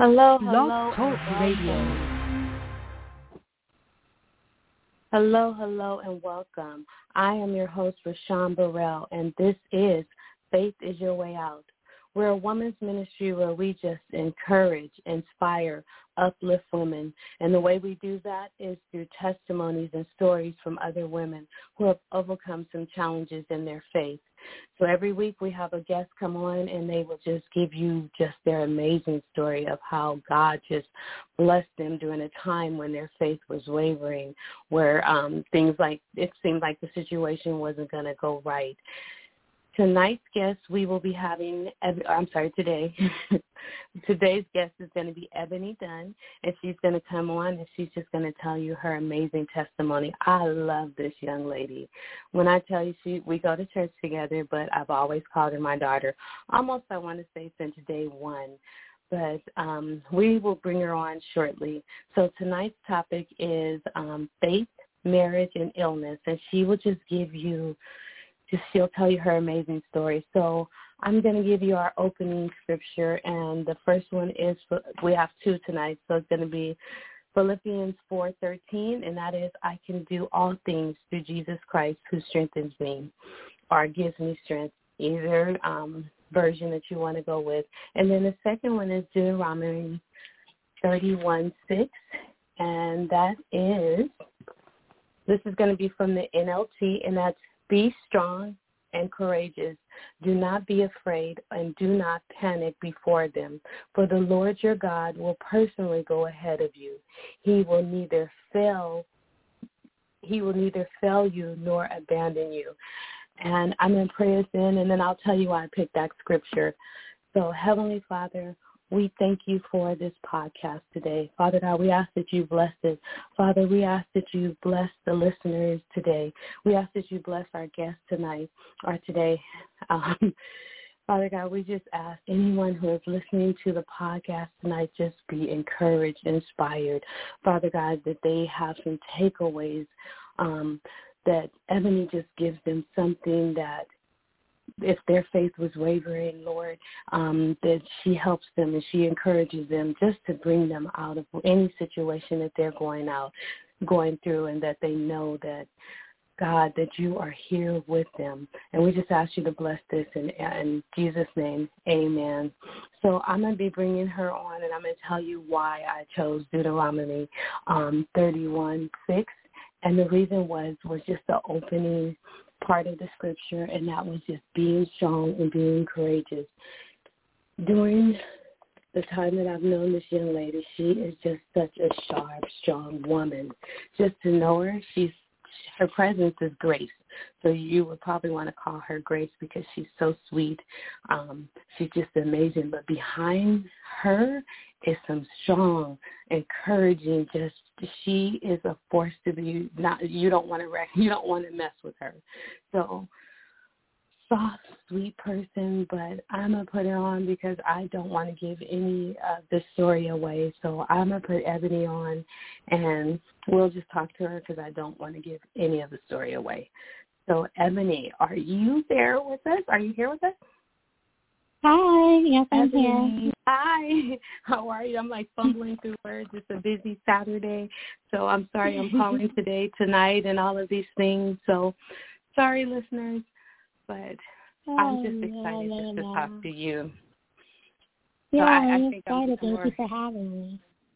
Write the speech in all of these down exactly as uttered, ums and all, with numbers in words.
Hello, Blog hello, Talk and Radio. Hello, hello, and welcome. I am your host, Rashawn Burrell, and this is Faith is Your Way Out. We're a women's ministry where we just encourage, inspire, uplift women. And the way we do that is through testimonies and stories from other women who have overcome some challenges in their faith. So every week we have a guest come on, and they will just give you just their amazing story of how God just blessed them during a time when their faith was wavering, where um, things like it seemed like the situation wasn't going to go right. Tonight's guest, we will be having, I'm sorry, today, today's guest is going to be Ebony Dunn, and she's going to come on, and she's just going to tell you her amazing testimony. I love this young lady. When I tell you, she, we go to church together, but I've always called her my daughter, almost, I want to say, since day one. But um, we will bring her on shortly. So tonight's topic is um, faith, marriage, and illness, and she will just give you Just she'll tell you her amazing story. So I'm going to give you our opening scripture, and the first one is, we have two tonight, so it's going to be Philippians four thirteen, and that is, I can do all things through Jesus Christ who strengthens me or gives me strength, either um, version that you want to go with. And then the second one is Deuteronomy thirty-one six, and that is, this is going to be from the N L T, and that's, be strong and courageous. Do not be afraid and do not panic before them. For the Lord your God will personally go ahead of you. He will neither fail, he will neither fail you nor abandon you. And I'm going to pray us in, and then I'll tell you why I picked that scripture. So, Heavenly Father, we thank you for this podcast today. Father God, we ask that you bless it. Father, we ask that you bless the listeners today. We ask that you bless our guests tonight or today. Um, Father God, we just ask anyone who is listening to the podcast tonight just be encouraged, inspired. Father God, that they have some takeaways, um, that Ebony just gives them something that, if their faith was wavering, Lord, um, that she helps them and she encourages them just to bring them out of any situation that they're going out, going through, and that they know that, God, that you are here with them. And we just ask you to bless this in, in Jesus' name, amen. So I'm going to be bringing her on, and I'm going to tell you why I chose Deuteronomy um, thirty-one six. And the reason was, was just the opening part of the scripture, and that was just being strong and being courageous. During the time that I've known this young lady, she is just such a sharp, strong woman. Just to know her, she's her presence is grace. So you would probably want to call her Grace because she's so sweet. Um, she's just amazing. But behind her is some strong, encouraging, just she is a force to be, not, you don't want to wreck, you don't want to mess with her. So soft, sweet person, but I'm going to put her on because I don't want to give any of the story away. So I'm going to put Ebony on, and we'll just talk to her because I don't want to give any of the story away. So, Ebony, are you there with us? Are you here with us? Hi, yes, I'm Ebony, here. Hi, how are you? I'm like fumbling through words. It's a busy Saturday, so I'm sorry I'm calling today, tonight, and all of these things. So, sorry, listeners, but Oh, I'm just excited no, no, just to no. talk to you. Yeah, so I, I I'm think I'm excited. Thank more, you for having me.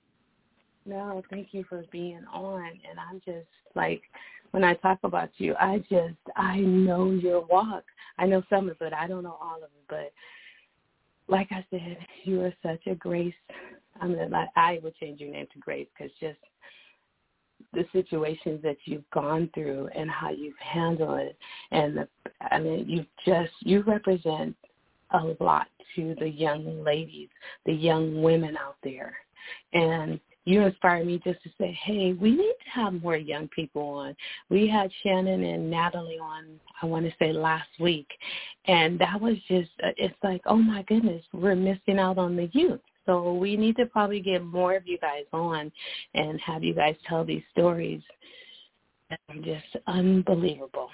No, thank you for being on. And I'm just like, when I talk about you, I just, I know your walk. I know some of it. I don't know all of it. But like I said, you are such a Grace. I mean, I, I would change your name to Grace because just the situations that you've gone through and how you've handled it. And, the, I mean, you just, you represent a lot to the young ladies, the young women out there. And you inspire me just to say, hey, we need to have more young people on. We had Shannon and Natalie on, I want to say, last week. And that was just, it's like, oh, my goodness, we're missing out on the youth. So we need to probably get more of you guys on and have you guys tell these stories. They're just unbelievable.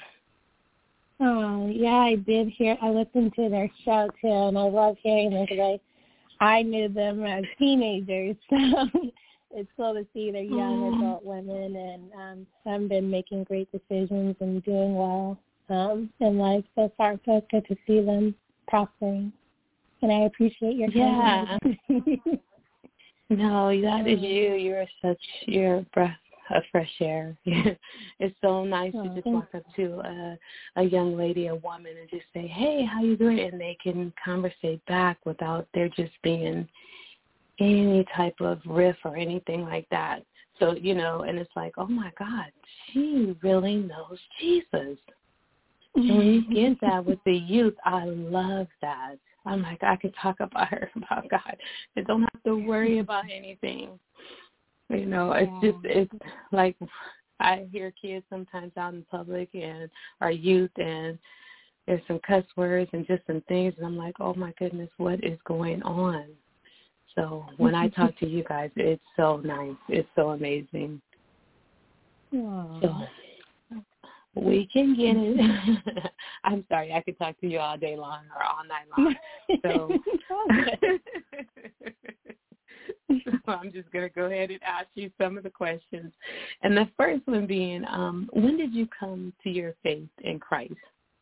Oh, yeah, I did hear, I listened to their show, too, and I love hearing them because I knew them as teenagers, so it's cool to see they're young mm. adult women and um, have been making great decisions and doing well um, in life so far. So it's good to see them prospering, and I appreciate your yeah. kindness. No, that is you. You're such you're a breath of fresh air. It's so nice Oh, to just thanks. walk up to a, a young lady, a woman, and just say, "Hey, how you doing?" And they can conversate back without there just being any type of riff or anything like that. So, you know, and it's like, oh my God, she really knows Jesus. And when you get that with the youth, I love that. I'm like, I could talk about her, about God. I don't have to worry about anything. You know, it's Yeah. just, it's like I hear kids sometimes out in public and our youth, and there's some cuss words and just some things, and I'm like, oh my goodness, what is going on? So when I talk to you guys, it's so nice. It's so amazing. Aww. So we can get it. I'm sorry, I could talk to you all day long or all night long. So, so I'm just going to go ahead and ask you some of the questions. And the first one being, um, when did you come to your faith in Christ?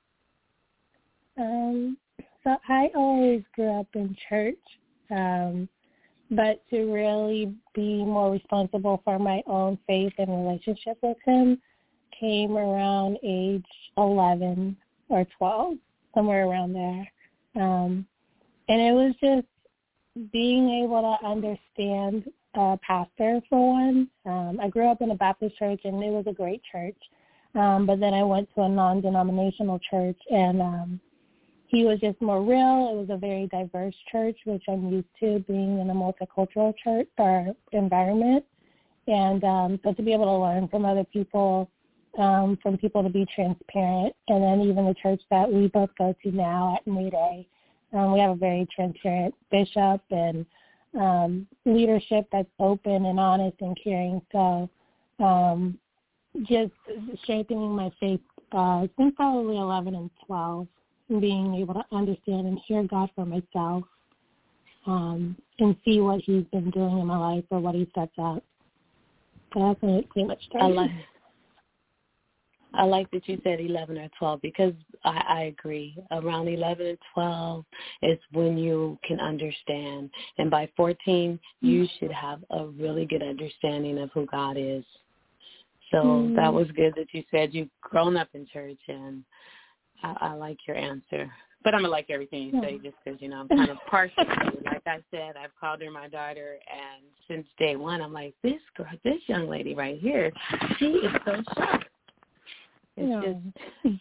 Um, so I always grew up in church. Um, But to really be more responsible for my own faith and relationship with him came around age eleven or twelve, somewhere around there. Um, and it was just being able to understand a pastor, for one. Um, I grew up in a Baptist church, and it was a great church. Um, but then I went to a non-denominational church, and um he was just more real. It was a very diverse church, which I'm used to being in a multicultural church or environment. And um, so to be able to learn from other people, um, from people to be transparent. And then even the church that we both go to now at Mayday, um, we have a very transparent bishop and um, leadership that's open and honest and caring. So um, just strengthening my faith uh, since probably eleven and twelve. Being able to understand and hear God for myself um, and see what he's been doing in my life or what he sets up. So that's when it pretty much started. I like, I like that you said eleven or twelve, because I, I agree. Around eleven and twelve is when you can understand. And by fourteen, you should have a really good understanding of who God is. So mm. that was good that you said you've grown up in church, and I, I like your answer. But I'm going to like everything you say just because, you know, I'm kind of partial to you. Like I said, I've called her my daughter, and since day one, I'm like, this girl, this young lady right here, she is so sharp. It's yeah. just...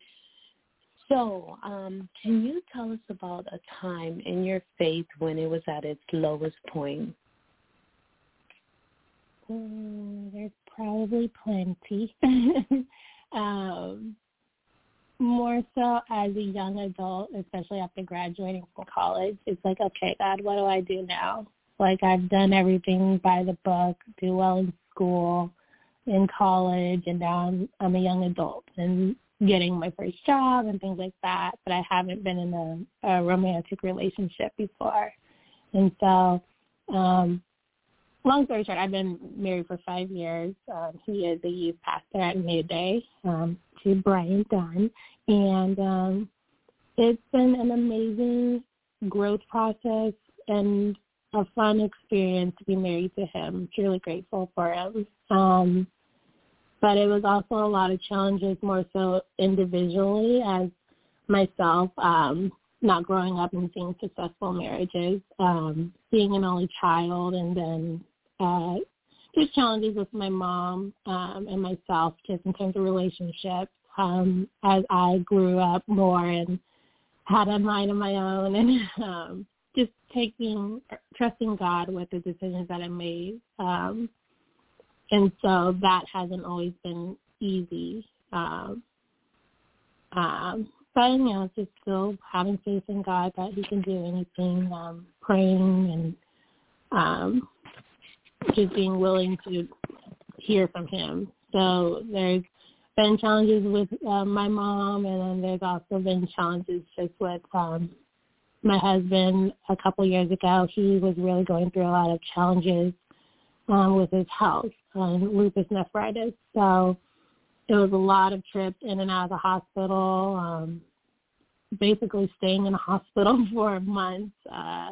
So um, can you tell us about a time in your faith when it was at its lowest point? Um, there's probably plenty. um More so as a young adult, especially after graduating from college, it's like, okay, God, what do I do now? Like, I've done everything by the book, do well in school, in college, and now I'm, I'm a young adult and getting my first job and things like that, but I haven't been in a, a romantic relationship before. And so, um, long story short, I've been married for five years. Um, he is a youth pastor at Mayday, um, to Brian Dunn. And um, it's been an amazing growth process and a fun experience to be married to him. I'm truly grateful for him. Um, but it was also a lot of challenges, more so individually as myself, um, not growing up and seeing successful marriages, um, being an only child, and then uh, just challenges with my mom um, and myself just in terms of relationships. Um, as I grew up more and had a mind of my own, and um, just taking, trusting God with the decisions that I made. Um, and so that hasn't always been easy. Um, um, but, you know, just still having faith in God that he can do anything, um, praying and um, just being willing to hear from him. So there's been challenges with uh, my mom, and then there's also been challenges just with um, my husband a couple years ago, he was really going through a lot of challenges um, with his health, um, lupus nephritis. So it was a lot of trips in and out of the hospital, um, basically staying in the hospital for months. Uh,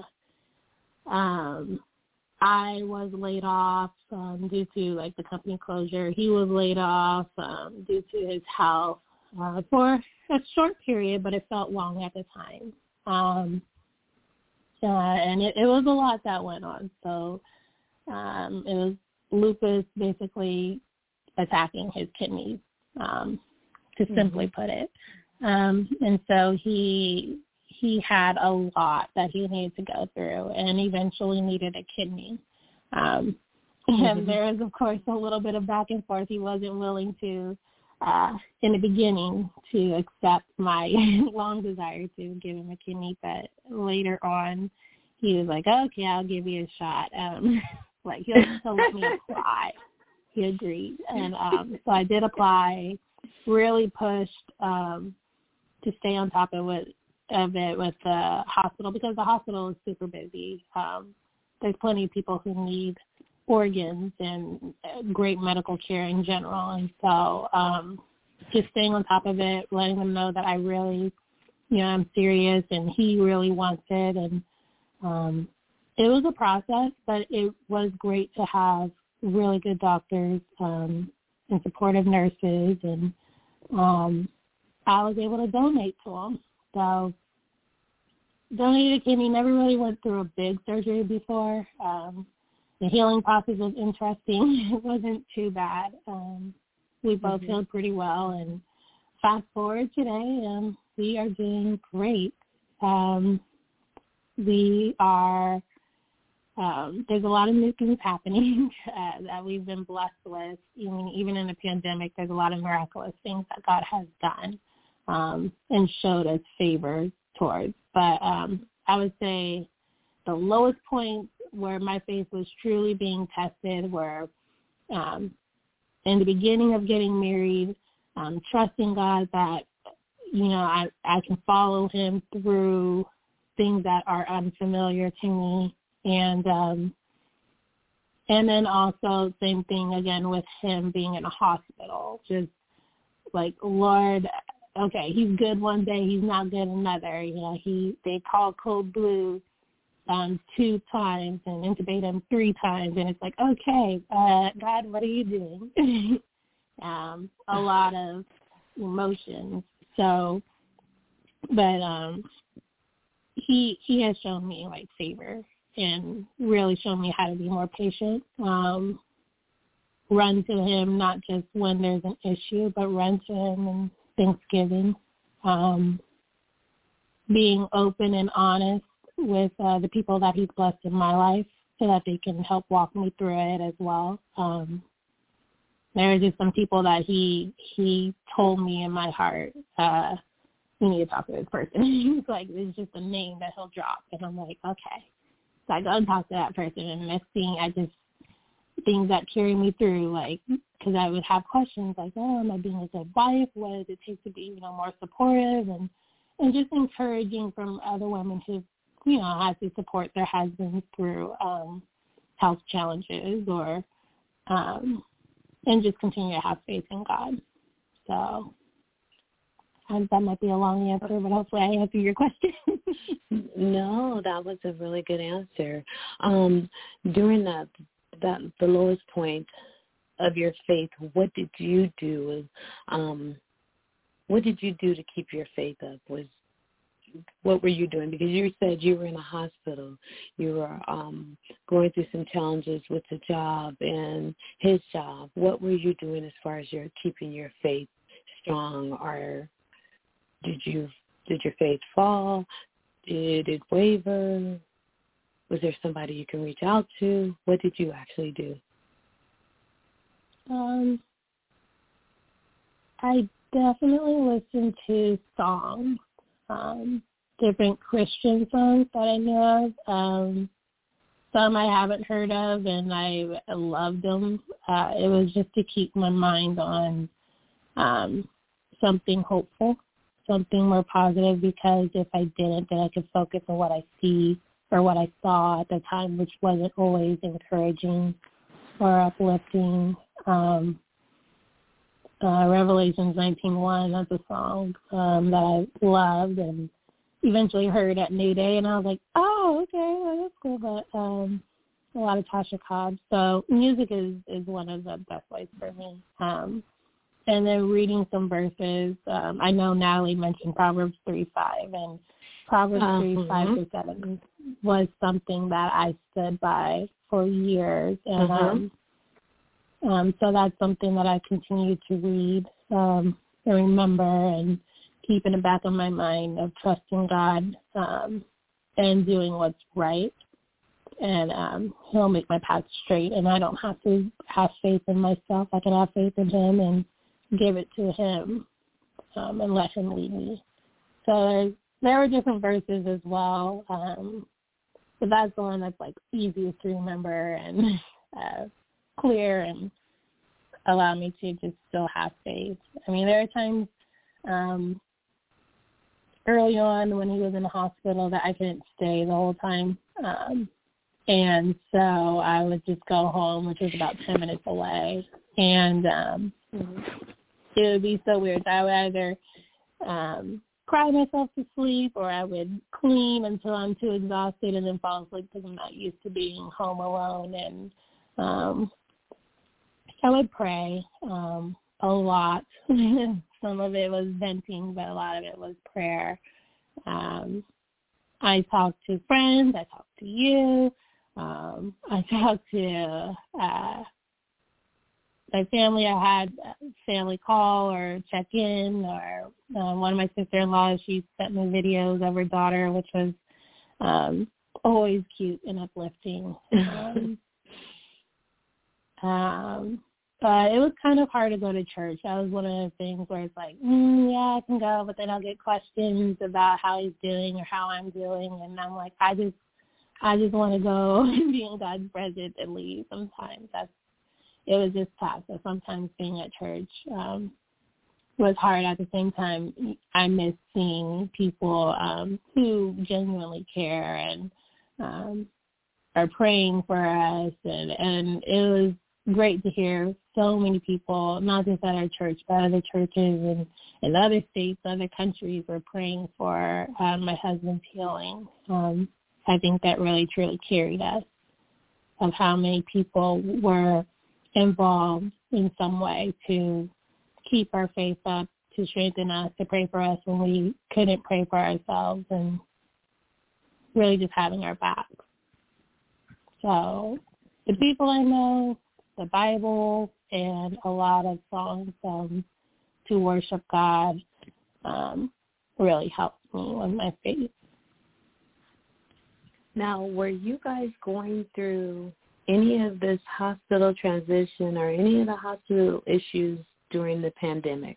um, I was laid off um, due to, like, the company closure. He was laid off um, due to his health uh, for a short period, but it felt long at the time. Um, uh, and it, it was a lot that went on. So um, it was lupus basically attacking his kidneys, um, to mm-hmm. simply put it. Um, and so he he had a lot that he needed to go through and eventually needed a kidney. Um, mm-hmm. And there was, of course, a little bit of back and forth. He wasn't willing to, uh, in the beginning, to accept my long desire to give him a kidney. But later on, he was like, okay, I'll give you a shot. Um, like, he'll, he'll let me apply. He agreed. And um, so I did apply, really pushed um, to stay on top of it, of it with the hospital, because the hospital is super busy. Um, there's plenty of people who need organs and great medical care in general. And so um, just staying on top of it, letting them know that I really, you know, I'm serious and he really wants it. And um, it was a process, but it was great to have really good doctors um, and supportive nurses. And um, I was able to donate to them. So donated a kidney, never really went through a big surgery before. Um, the healing process was interesting. It wasn't too bad. Um, we both mm-hmm. healed pretty well. And fast forward today, um, we are doing great. Um, we are, um, there's a lot of new things happening uh, that we've been blessed with. Even, even in the pandemic, there's a lot of miraculous things that God has done um, and showed us favor towards. But um, I would say the lowest point where my faith was truly being tested were um, in the beginning of getting married, um, trusting God that, you know, I, I can follow him through things that are unfamiliar to me. And um, and then also same thing again with him being in a hospital, just like, Lord, okay, he's good one day, he's not good another. You know, he they call code blue um, two times and intubate him three times, and it's like, okay, uh, God, what are you doing? um, a lot of emotions. So, but um, he he has shown me like favor and really shown me how to be more patient. Um, run to him not just when there's an issue, but run to him in Thanksgiving. Um, being open and honest with uh, the people that he's blessed in my life so that they can help walk me through it as well. Um, there are just some people that he he told me in my heart, uh, you need to talk to this person. He's like, it's just a name that he'll drop. And I'm like, okay. So I go and talk to that person. And next thing, I just, things that carry me through, like, because I would have questions like, oh, am I being a good wife? What does it take to be, you know, more supportive? And, and just encouraging from other women who, you know, had to support their husbands through um, health challenges or, um, and just continue to have faith in God. So um, that might be a long answer, but hopefully I answered your question. No, that was a really good answer. Um, during that, that the lowest point of your faith, what did you do? Um, what did you do to keep your faith up? Was what were you doing? Because you said you were in a hospital. You were um, going through some challenges with the job and his job. What were you doing as far as your keeping your faith strong? Or did you did your faith fall? Did it waver? Was there somebody you can reach out to? What did you actually do? Um, I definitely listened to songs. Um, different Christian songs that I know of. Um, some I haven't heard of, and I loved them. Uh, it was just to keep my mind on um, something hopeful. So something more positive, because if I didn't, then I could focus on what I see or what I saw at the time, which wasn't always encouraging or uplifting. Um, uh, Revelations nineteen one, that's a song um, that I loved and eventually heard at New Day, and I was like, oh, okay, well, that's cool. But um, a lot of Tasha Cobbs. So music is, is one of the best ways for me. Um, and then reading some verses. Um, I know Natalie mentioned Proverbs three five, and Proverbs uh-huh. three five to seven was something that I stood by for years. And uh-huh. um, um, so that's something that I continue to read um, and remember and keep in the back of my mind of trusting God um, and doing what's right. And um, he'll make my path straight, and I don't have to have faith in myself. I can have faith in him and give it to him um, and let him lead me. So there were different verses as well, um, but that's the one that's like easiest to remember and uh, clear and allow me to just still have faith. I mean, there are times um, early on when he was in the hospital that I couldn't stay the whole time. Um, and so I would just go home, which was about ten minutes away. And um, mm-hmm. it would be so weird. I would either um, cry myself to sleep, or I would clean until I'm too exhausted and then fall asleep because I'm not used to being home alone. And um, I would pray um, a lot. Some of it was venting, but a lot of it was prayer. Um, I talked to friends. I talked to you. Um, I talked to uh, my family. I had a family call or check in, or uh, one of my sister-in-laws, she sent me videos of her daughter, which was um, always cute and uplifting. Um, um, but it was kind of hard to go to church. That was one of the things where it's like, mm, yeah, I can go, but then I'll get questions about how he's doing or how I'm doing, and I'm like, I just, I just want to go and be in God's presence and leave. Sometimes that's, it was just tough. So sometimes being at church um, was hard. At the same time, I miss seeing people um, who genuinely care and um, are praying for us, and, and it was great to hear so many people, not just at our church, but other churches and in other states, other countries, were praying for um, my husband's healing. Um, I think that really, truly carried us, of how many people were involved in some way to keep our faith up, to strengthen us, to pray for us when we couldn't pray for ourselves, and really just having our backs. So the people I know, the Bible, and a lot of songs um, to worship God um, really helped me with my faith. Now, were you guys going through any of this hospital transition or any of the hospital issues during the pandemic?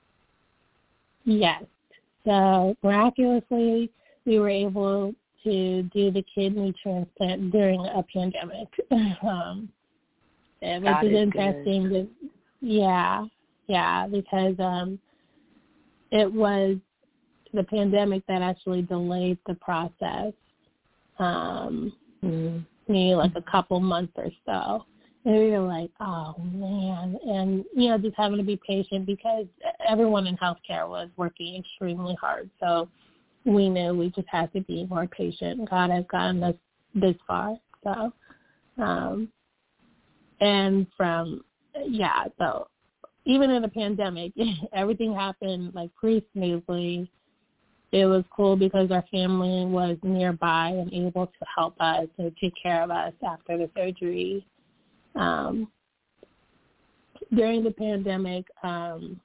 Yes. So miraculously, we were able to do the kidney transplant during a pandemic. um, which God is interesting. That, yeah, yeah, because um, it was the pandemic that actually delayed the process. Um, mm-hmm. Maybe like a couple months or so. And we were like, oh, man. And, you know, just having to be patient, because everyone in healthcare was working extremely hard. So we knew we just had to be more patient. God has gotten us this far. So, um, and from, yeah, so even in the pandemic, everything happened like pretty smoothly. It was cool because our family was nearby and able to help us and take care of us after the surgery. Um, during the pandemic, um,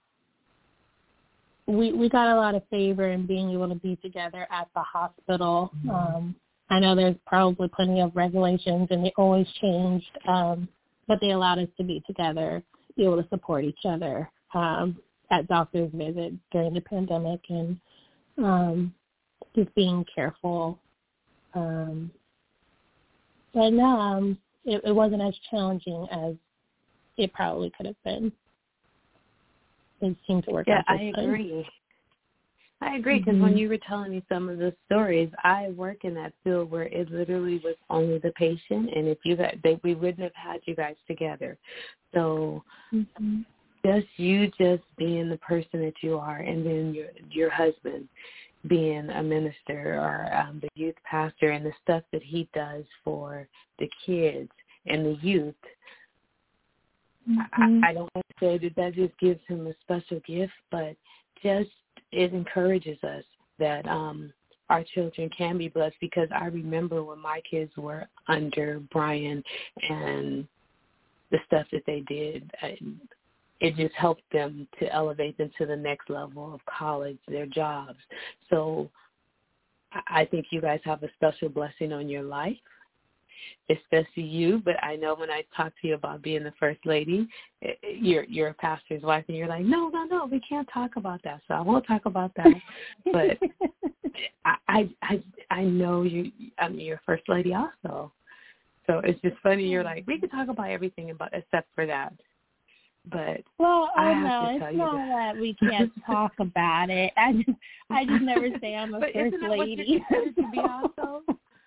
we we got a lot of favor in being able to be together at the hospital. Um, I know there's probably plenty of regulations, and they always changed, um, but they allowed us to be together, be able to support each other um, at doctor's visits during the pandemic, and Um, just being careful. Um, but no, um, it, it wasn't as challenging as it probably could have been. It seemed to work yeah, out. Yeah, I agree. I agree, because mm-hmm. when you were telling me some of the stories, I work in that field where it literally was only the patient, and if you guys, they, we wouldn't have had you guys together. So mm-hmm. just you just being the person that you are, and then your your husband being a minister or um, the youth pastor, and the stuff that he does for the kids and the youth, mm-hmm. I, I don't want to say that that just gives him a special gift, but just it encourages us that um, our children can be blessed, because I remember when my kids were under Brian and the stuff that they did, it just helped them to elevate them to the next level of college, their jobs. So I think you guys have a special blessing on your life, especially you. But I know when I talk to you about being the first lady, you're you're a pastor's wife, and you're like, no, no, no, we can't talk about that. So I won't talk about that. But I, I I I know you. I mean, you're a first lady also. So it's just funny. You're like, we can talk about everything about except for that. But well, I oh have no, to it's tell you not that. that we can't talk about it. I just I just never say I'm a but first isn't that lady. What you're considered to be also?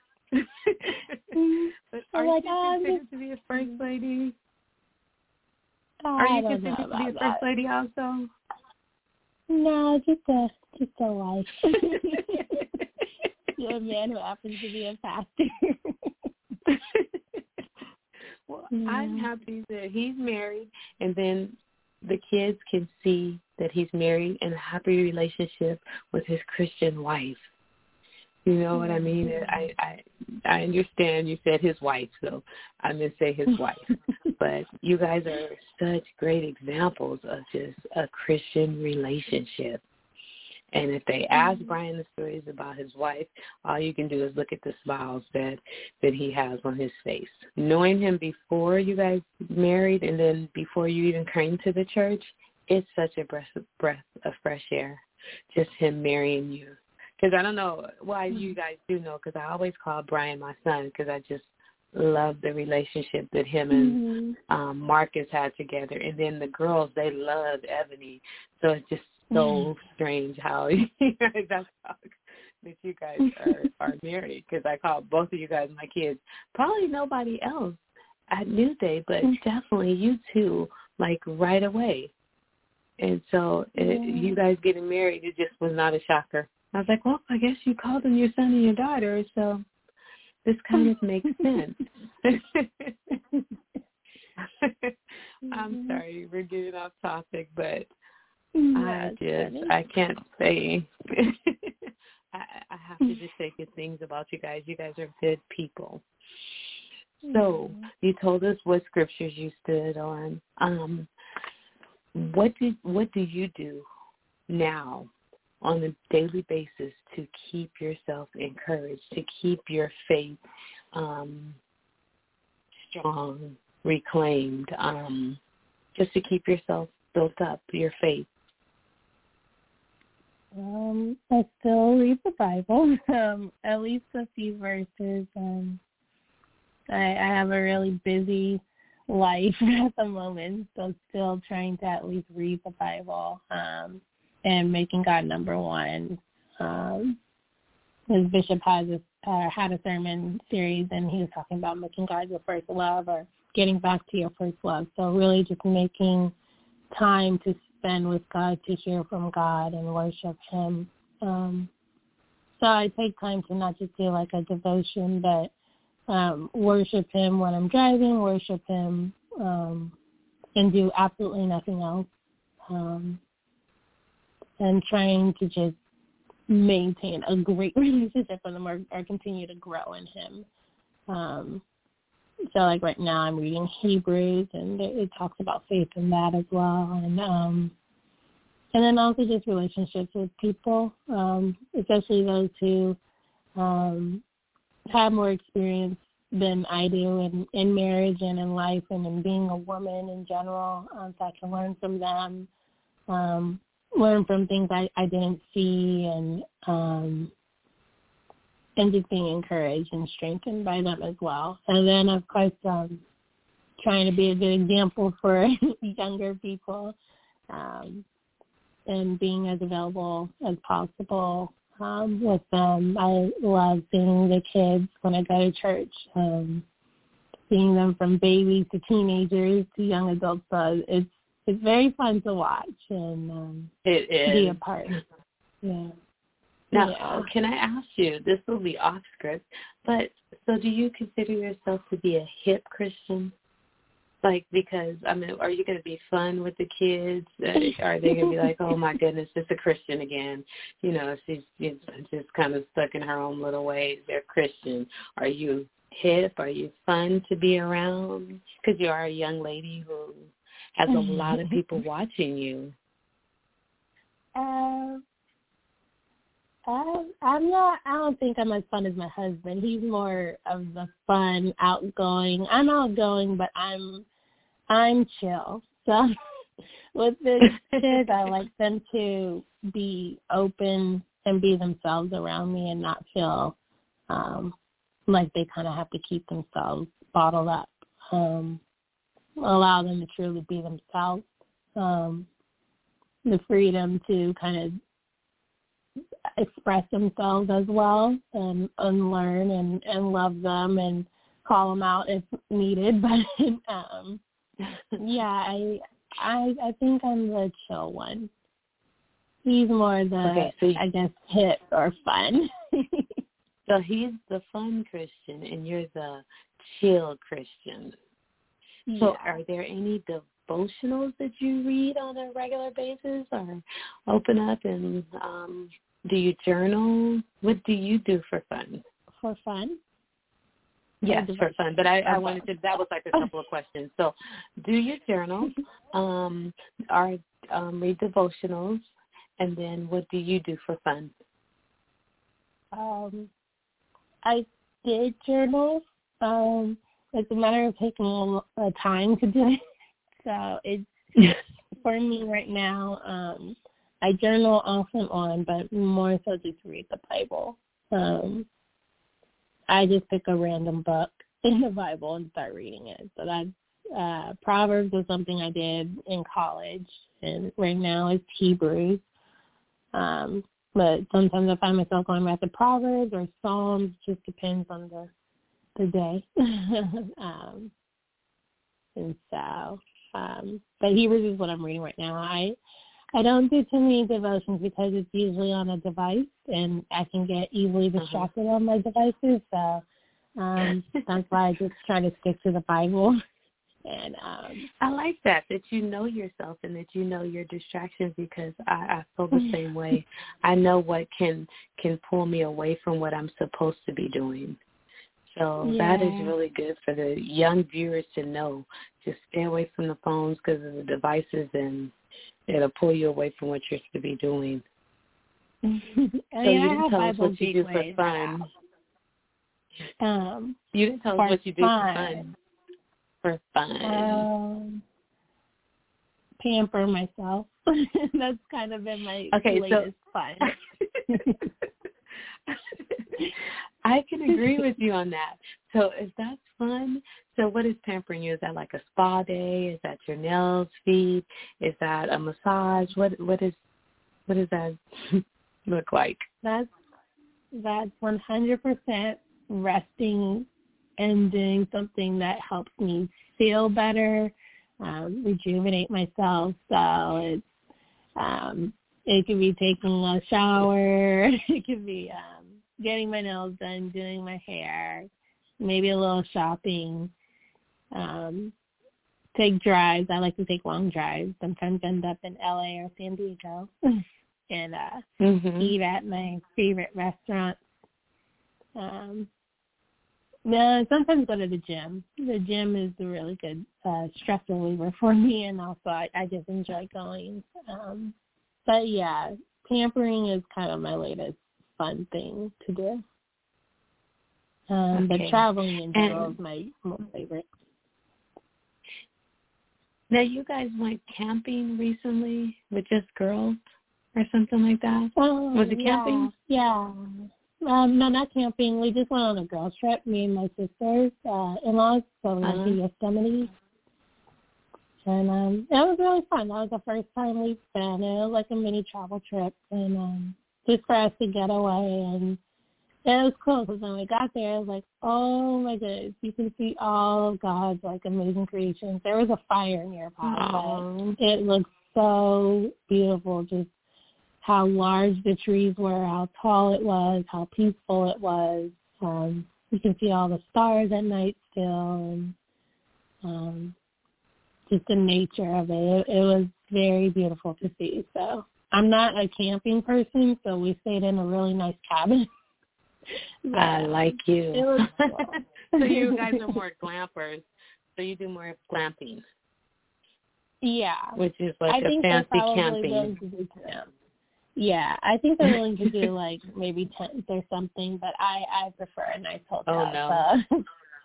But are like, you oh, considered just, to be a first lady? I Are you don't considered know to be a about first that. lady also? No, just a just a wife. You're a man who happens to be a pastor. Well, yeah. I'm happy that he's married, and then the kids can see that he's married in a happy relationship with his Christian wife. You know what I mean? I, I I understand you said his wife, so I'm going to say his wife. But you guys are such great examples of just a Christian relationship. And if they ask Brian the stories about his wife, all you can do is look at the smiles that, that he has on his face. Knowing him before you guys married and then before you even came to the church, it's such a breath of, breath of fresh air, just him marrying you. Because I don't know why you guys do know, because I always call Brian my son, because I just love the relationship that him and mm-hmm. um, Marcus had together. And then the girls, they loved Ebony. So it's just so mm-hmm. strange how you guys have talked that you guys are, are married, because I call both of you guys my kids. Probably nobody else at New Day, but mm-hmm. definitely you two, like right away. And so it, mm-hmm. you guys getting married, it just was not a shocker. I was like, well, I guess you called them your son and your daughter, so this kind of makes sense. I'm sorry, we're getting off topic, but I just, funny. I can't say, I, I have to just say good things about you guys. You guys are good people. So you told us what scriptures you stood on. Um, what did, what do you do now on a daily basis to keep yourself encouraged, to keep your faith um, strong, reclaimed, um, just to keep yourself built up, your faith? Um, I still read the Bible, um, at least a few verses. Um, I, I have a really busy life at the moment, so still trying to at least read the Bible. Um, and making God number one. Um, his bishop has a, uh, had a sermon series, and he was talking about making God your first love, or getting back to your first love. So really just making time to spend with God, to hear from God and worship him. Um, so I take time to not just do like a devotion, but um, worship him when I'm driving, worship him, um, and do absolutely nothing else. Um, and trying to just maintain a great relationship with him, or, or continue to grow in him. Um, so, like, right now I'm reading Hebrews, and it, it talks about faith in that as well. And um, and then also just relationships with people, um, especially those who um, have more experience than I do in, in marriage and in life and in being a woman in general, um, so I can learn from them. Um, learn from things I, I didn't see, and um, and just being encouraged and strengthened by them as well. And then, of course, um, trying to be a good example for younger people, um, and being as available as possible um, with them. I love seeing the kids when I go to church, um, seeing them from babies to teenagers to young adults. So it's it's very fun to watch and um, it is. be a part. Yeah. Now, yeah. can I ask you, this will be off script, but so do you consider yourself to be a hip Christian? Like, because, I mean, are you going to be fun with the kids? Uh, are they going to be like, oh, my goodness, it's a Christian again? You know, she's, she's just kind of stuck in her own little ways. They're Christian. Are you hip? Are you fun to be around? Because you are a young lady who has a lot of people watching you. Uh, I, I'm not, I don't think I'm as fun as my husband. He's more of the fun, outgoing. I'm outgoing, but I'm I'm chill. So with the kids, I like them to be open and be themselves around me and not feel um, like they kind of have to keep themselves bottled up. Um, allow them to truly be themselves. Um, the freedom to kind of express themselves as well and unlearn and, and love them and call them out if needed. But um, yeah, I, I I think I'm the chill one. He's more the, okay, so you, I guess, hip or fun. So he's the fun Christian and you're the chill Christian. Yeah. So are there any devotionals that you read on a regular basis or open up and um, do you journal? What do you do for fun? For fun? Yes, for fun. But I, I wanted to, that was like a couple of questions. So do you journal, um, or um, read devotionals, and then what do you do for fun? Um, I did journal. Um, it's a matter of taking a, a time to do it. So it's, for me right now, um, I journal off and on, but more so just read the Bible. Um, I just pick a random book in the Bible and start reading it. So that's, uh, Proverbs was something I did in college, and right now it's Hebrews. Um, but sometimes I find myself going back to Proverbs or Psalms. Just depends on the the day. um, and so, um, but Hebrews is what I'm reading right now. I I don't do too many devotions because it's usually on a device, and I can get easily distracted uh-huh. on my devices. So um, that's why I just try to stick to the Bible. And um, I like that, that you know yourself and that you know your distractions, because I, I feel the same way. I know what can can pull me away from what I'm supposed to be doing. So yeah. that is really good for the young viewers to know. Just stay away from the phones because of the devices, and it'll pull you away from what you're supposed to be doing. so yeah, you didn't tell us what you do for fun. Um, you didn't tell us what you do fun. for fun. For fun. Um, pamper myself. That's kind of been my okay, latest so, fun. I can agree with you on that. So if that's fun, so what is pampering you? Is that like a spa day? Is that your nails, feet? Is that a massage? What what is what does that look like? That's that's one hundred percent resting and doing something that helps me feel better, um, rejuvenate myself. So it's um, it could be taking a shower. It could be um, getting my nails done, doing my hair, maybe a little shopping. Um, take drives. I like to take long drives. Sometimes end up in L A or San Diego and uh, mm-hmm. eat at my favorite restaurants. Um, no, sometimes go to the gym. The gym is a really good uh, stress reliever for me, and also I, I just enjoy going. Um, but yeah, pampering is kind of my latest fun thing to do. Um, okay. But traveling in general and is my most favorite. Now, you guys went camping recently with just girls or something like that? Oh, Was it yeah, camping? Yeah. Um, no, not camping. We just went on a girls trip, me and my sisters, uh, in-laws, so we went uh-huh. to Yosemite. And um, it was really fun. That was the first time we've been. It was like a mini travel trip, and um, just for us to get away. And it was cool because when we got there, I was like, oh my goodness, you can see all of God's like amazing creations. There was a fire nearby, but it looked so beautiful. Just how large the trees were, how tall it was, how peaceful it was. Um, you can see all the stars at night still, and um, just the nature of it. it. It was very beautiful to see. So I'm not a camping person, so we stayed in a really nice cabin. I like you. It was cool. So you guys are more glampers. So you do more glamping. Yeah. Which is like I a think fancy they're probably camping. willing to do camp. Yeah, I think they're willing to do like maybe tents or something, but I, I prefer a nice hotel. Oh, no. So.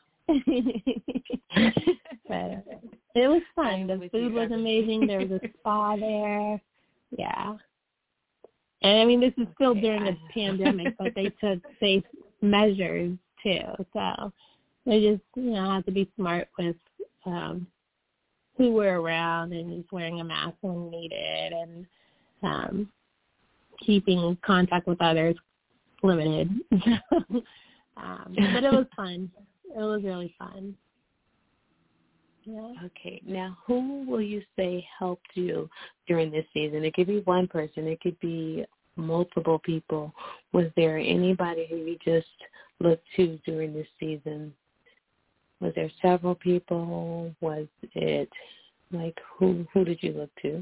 But it was fun. The food was amazing. There was a spa there. Yeah. And I mean, this is still during a pandemic, but they took safe measures too. So they just, you know, have to be smart with um, who we're around and just wearing a mask when needed and um, keeping contact with others limited. um, but it was fun. It was really fun. Yeah. Okay. Now, who will you say helped you during this season? It could be one person. It could be multiple people. Was there anybody who you just looked to during this season? Was there several people? Was it, like, who who did you look to?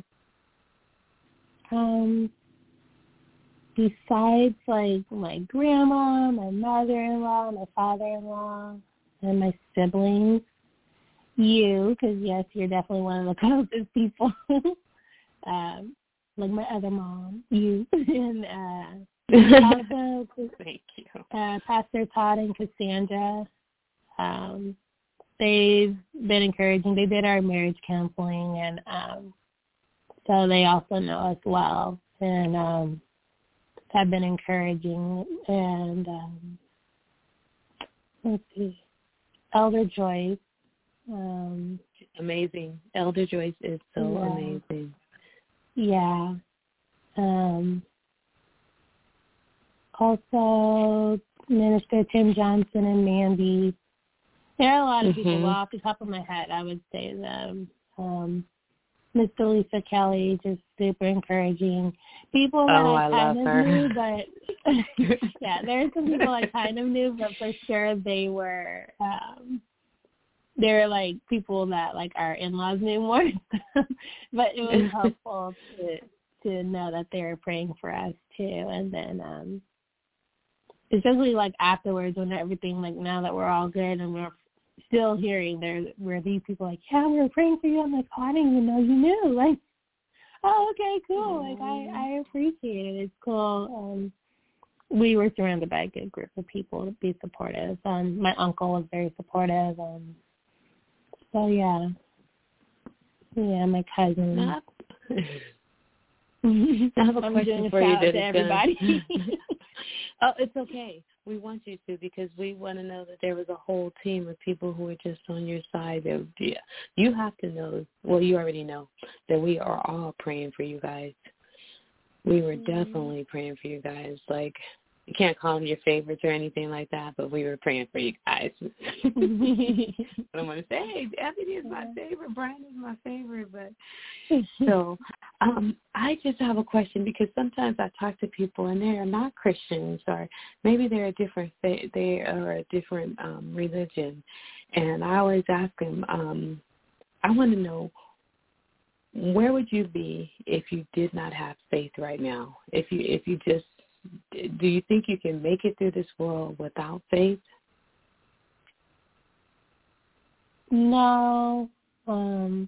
Um, besides, like, my grandma, my mother-in-law, my father-in-law, and my siblings, you, because, yes, you're definitely one of the closest people. um, like my other mom, you. and uh, also, Thank you. Uh, Pastor Todd and Cassandra, um, they've been encouraging. They did our marriage counseling, and um, so they also know us well, and um, have been encouraging. And um, let's see, Elder Joyce. Um, amazing. Elder Joyce is so yeah. amazing. Yeah. Um, also, Minister Tim Johnson and Mandy. There are a lot of mm-hmm. people. Well, off the top of my head, I would say them. Um, Mister Lisa Kelly, just super encouraging. People that oh, I, I kind of her. knew, but yeah, there are some people I kind of knew, but for sure they were. Um, They're like people that like our in-laws knew more, but it was helpful to to know that they were praying for us too. And then um, especially like afterwards when everything like now that we're all good and we're still hearing there were these people like, yeah, we were praying for you. I'm like, oh, I didn't even know you knew. Like, oh, okay, cool. Like I I appreciate it. It's cool. Um, we were surrounded by a good group of people to be supportive. Um, my uncle was very supportive. Um, So, yeah. Yeah, my cousin. I have a I'm question doing a for you. shout out to everybody. Oh, it's okay. We want you to because we want to know that there was a whole team of people who were just on your side. That, yeah, you have to know, well, you already know, that we are all praying for you guys. We were mm-hmm. definitely praying for you guys. Like, you can't call them your favorites or anything like that, but we were praying for you guys. I don't want to say, hey, Ebony is my favorite, Brian is my favorite, but so um, I just have a question because sometimes I talk to people and they are not Christians or maybe they're a different they are a different um, religion, and I always ask them, um, I want to know, where would you be if you did not have faith right now? If you if you just Do you think you can make it through this world without faith? No. Um,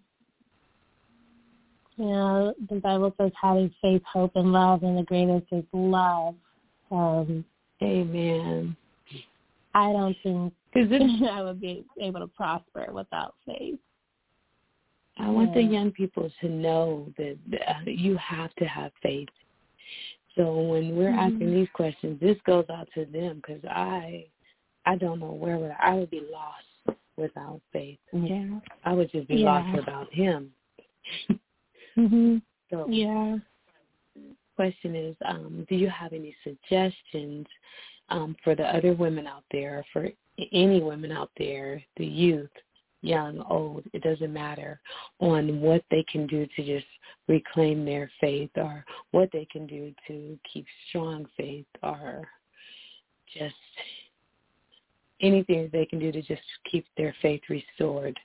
you know, the Bible says having faith, hope, and love, and the greatest is love. Um, Amen. I don't think this, I would be able to prosper without faith. I want yeah. the young people to know that uh, you have to have faith. So when we're mm-hmm. asking these questions, this goes out to them because I, I don't know where would I, I would be lost without faith. Yeah, I would just be yeah. lost without him. Mhm. So, yeah. question is, um, do you have any suggestions um, for the other women out there, for any women out there, the youth, young, old, it doesn't matter, on what they can do to just reclaim their faith, or what they can do to keep strong faith, or just anything that they can do to just keep their faith restored?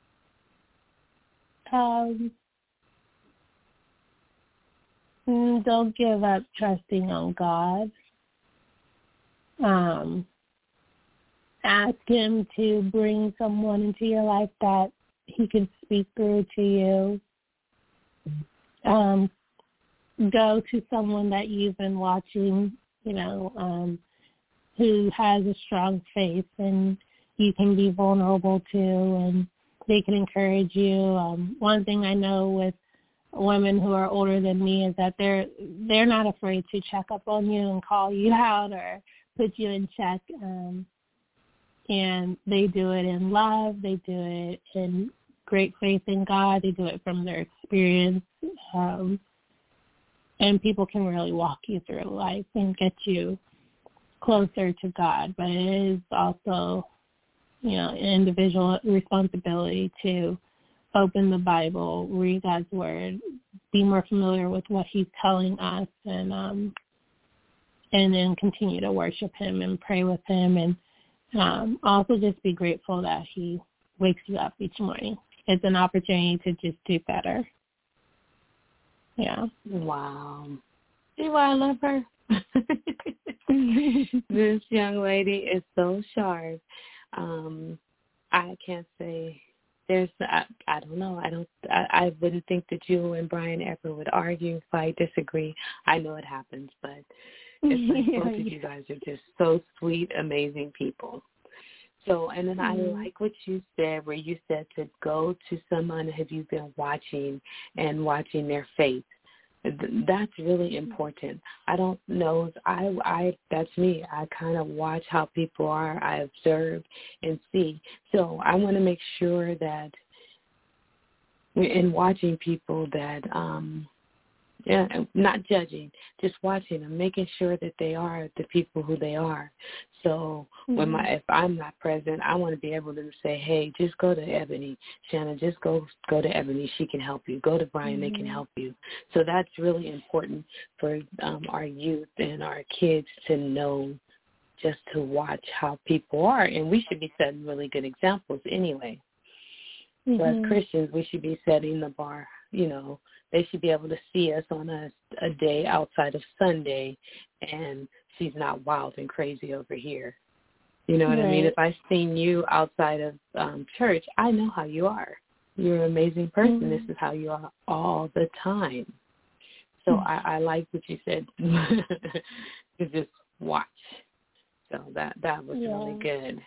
Um, don't give up trusting on God. Um, ask him to bring someone into your life that he can speak through to you. Um, go to someone that you've been watching, you know, um, who has a strong faith and you can be vulnerable to, and they can encourage you. Um, one thing I know with women who are older than me is that they're they're not afraid to check up on you and call you out or put you in check. Um, and they do it in love. They do it in great faith in God. They do it from their experience. Um, and people can really walk you through life and get you closer to God. But it is also, you know, an individual responsibility to open the Bible, read God's Word, be more familiar with what he's telling us, and um, and then continue to worship him and pray with him, and um, also just be grateful that he wakes you up each morning. It's an opportunity to just do better. Yeah. Wow. See why I love her? This young lady is so sharp. Um, I can't say there's, I, I don't know. I don't, I, I wouldn't think that you and Brian ever would argue, fight, disagree. I know it happens, but it's like yeah, both of yeah. you guys are just so sweet, amazing people. So, and then Mm-hmm. I like what you said, where you said to go to someone who you've been watching and watching their faith. That's really important. I don't know. I, I, that's me. I kind of watch how people are. I observe and see. So I want to make sure that in watching people that, um, yeah, not judging, just watching them, making sure that they are the people who they are. So mm-hmm. when my, if I'm not present, I want to be able to say, hey, just go to Ebony. Shannon, just go go to Ebony. She can help you. Go to Brian. Mm-hmm. They can help you. So that's really important for um, our youth and our kids to know, just to watch how people are. And we should be setting really good examples anyway. Mm-hmm. So as Christians, we should be setting the bar, you know. They should be able to see us on a, a day outside of Sunday, and she's not wild and crazy over here. You know what right. I mean? If I've seen you outside of um, church, I know how you are. You're an amazing person. Mm-hmm. This is how you are all the time. So mm-hmm. I, I like what you said, to just watch. So that, that was yeah. really good.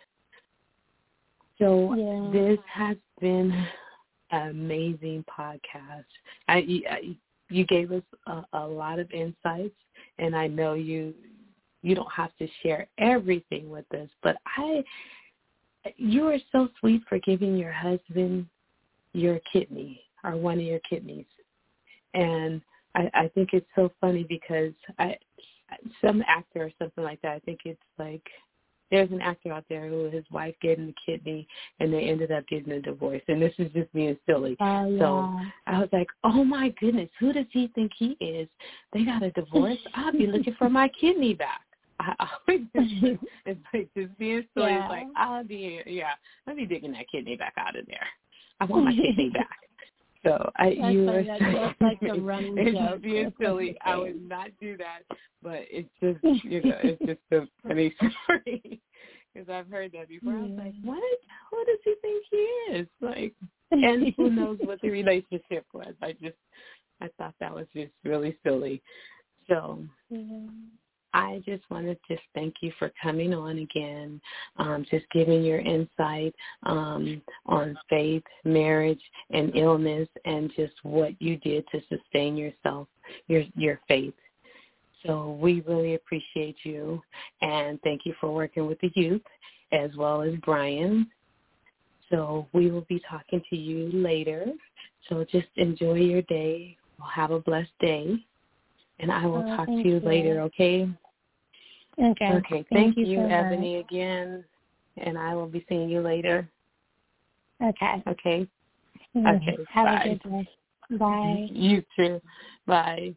So yeah. This has been amazing podcast. I, I, you gave us a, a lot of insights, and I know you you don't have to share everything with us, but I you are so sweet for giving your husband your kidney, or one of your kidneys. And I, I think it's so funny because I some actor or something like that, I think it's like, there's an actor out there who his wife gave him a kidney, and they ended up getting a divorce. And this is just being silly. Oh, yeah. So I was like, oh, my goodness, who does he think he is? They got a divorce? I'll be looking for my kidney back. I always just, it's like just being silly. Yeah. It's like, I'll be, yeah, I'll be digging that kidney back out of there. I want my kidney back. So I, that's you funny. are That's, that's like a running it's joke. Just being silly. I would not do that, but it's just, you know, it's just a funny story because I've heard that before. I was like, what? Who does he think he is? Like, and who knows what the relationship was? I just, I thought that was just really silly. So. Mm-hmm. I just want to just thank you for coming on again, um, just giving your insight um, on faith, marriage, and illness, and just what you did to sustain yourself, your your faith. So we really appreciate you, and thank you for working with the youth as well as Brian. So we will be talking to you later. So just enjoy your day. Well, have a blessed day. And I will oh, talk to you you later, okay? Okay. Okay. Thank, Thank you, you, so Ebony, again. And I will be seeing you later. Okay. Okay. Mm-hmm. Okay. Have Bye. a good day. Bye. You too. Bye.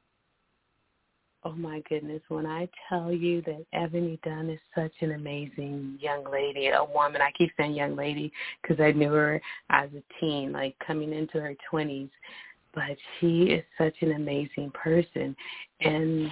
Oh, my goodness. When I tell you that Ebony Dunn is such an amazing young lady, a woman, I keep saying young lady because I knew her as a teen, like coming into her twenties. But she is such an amazing person. And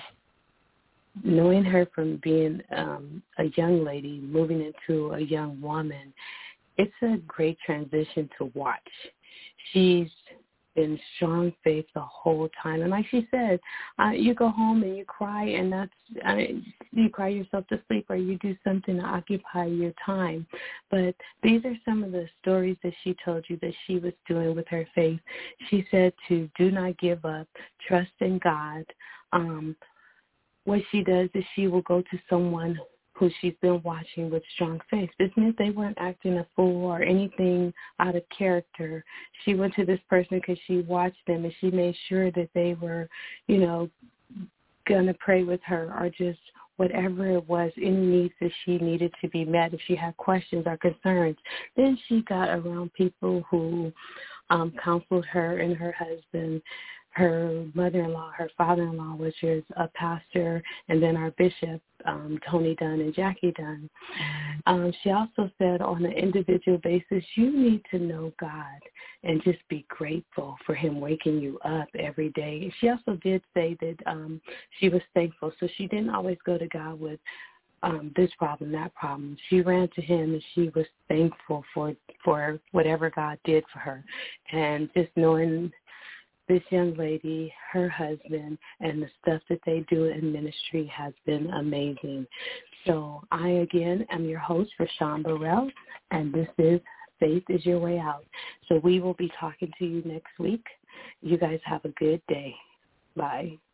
knowing her from being um, a young lady, moving into a young woman, it's a great transition to watch. She's been strong faith the whole time. And like she said, uh, you go home and you cry, and that's, I mean, you cry yourself to sleep or you do something to occupy your time. But these are some of the stories that she told you that she was doing with her faith. She said to do not give up, trust in God. Um, what she does is she will go to someone who she's been watching with strong faith. This means they weren't acting a fool or anything out of character. She went to this person because she watched them and she made sure that they were, you know, going to pray with her or just whatever it was, any needs that she needed to be met, if she had questions or concerns. Then she got around people who um, counseled her and her husband, her mother-in-law, her father-in-law, which is a pastor, and then our bishop, um, Tony Dunn and Jackie Dunn. Um, she also said on an individual basis, you need to know God and just be grateful for him waking you up every day. She also did say that um, she was thankful, so she didn't always go to God with um, this problem, that problem. She ran to him and she was thankful for, for whatever God did for her. And just knowing this young lady, her husband, and the stuff that they do in ministry has been amazing. So I, again, am your host, Rashawn Burrell, and this is Faith is Your Way Out. So we will be talking to you next week. You guys have a good day. Bye.